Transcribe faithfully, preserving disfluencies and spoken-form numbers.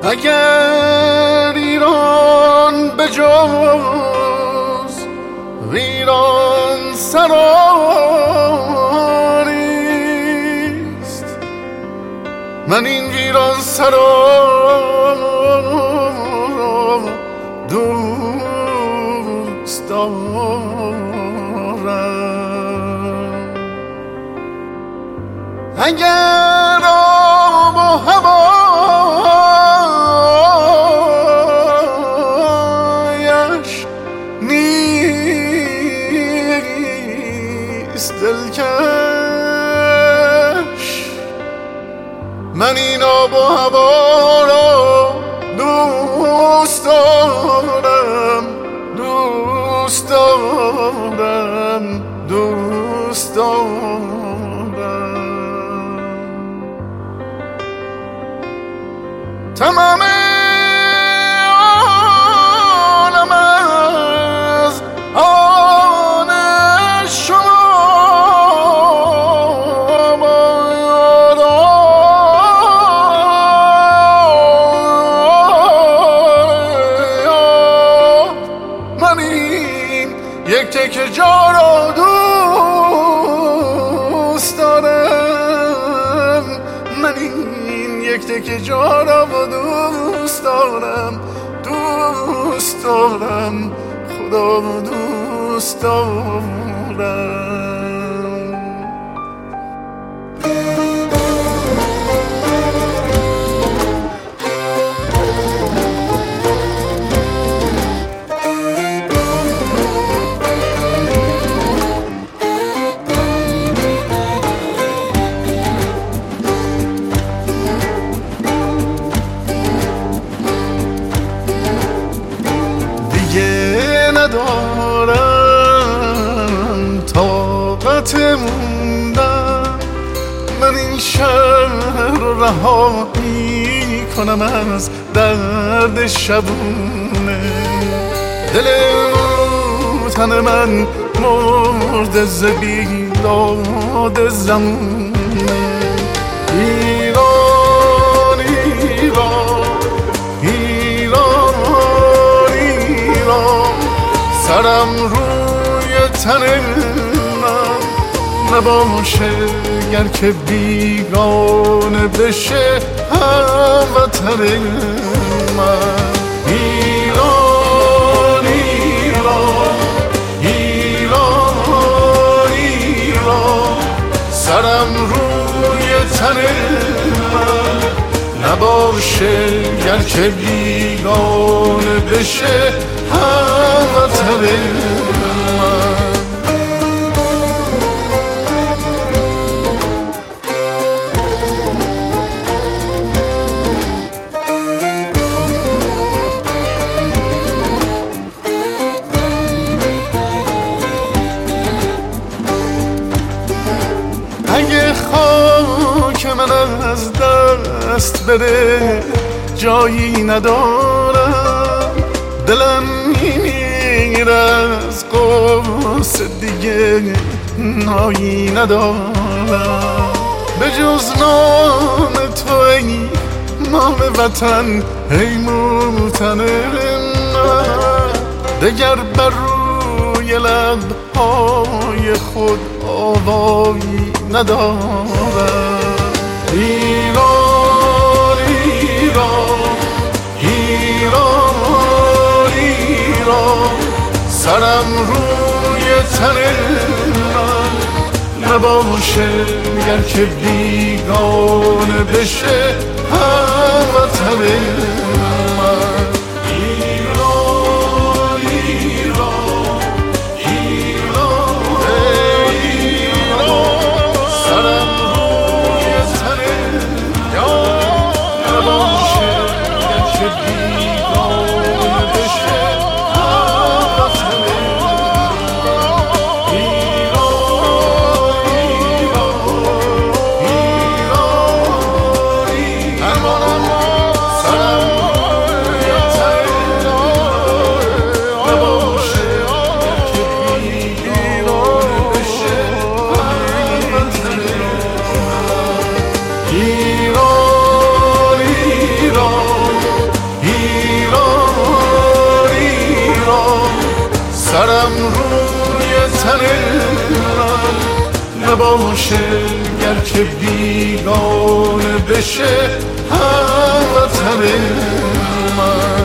اگر ایران به جز ویران سراریست، من این ویران سرا دوست دارم. اگر آب و هوایش نیست دلکش، من این آب و هوا را دوست دارم، دوست دارم، دوست دارم. تمام عالم از آن شما باد، من این یک تکه جا را دوست دارم، من این یک تکه جا را دوست دارم، دوست دارم، خدا دوست دارم. ندارم طاقت موندن، من این شهر رو رها می کنم از درد شبونه. دل تن من مرد ز بیداد زمونه. ایران ایران ایران ایران، سرم روی تن من نباشه گر که بیگانه بشه هموطن من. ایران ایران ایران ایران، سرم روی تن من نباشه گر که بیگانه بشه هموطن من. اگه خاک من از دست بره جایی ندارم، دلم میمیره از قصه دیگه نایی ندارم. به جز نام تو ای نام وطن، ای موطن من، دگر بر روی لبهای خود آوایی ندارم. ایران ایران ایران ایران، سرم روی تن من نباشه گر که بیگانه بشه هموطن من. ایران ایران ایران ایران، سرم روی تن من نباشه گر که بیگانه بشه هموطن من. ایران ایران ایران، سرم سرم روی تن من نباشه، گرچه بیگانه بشه هموطن من.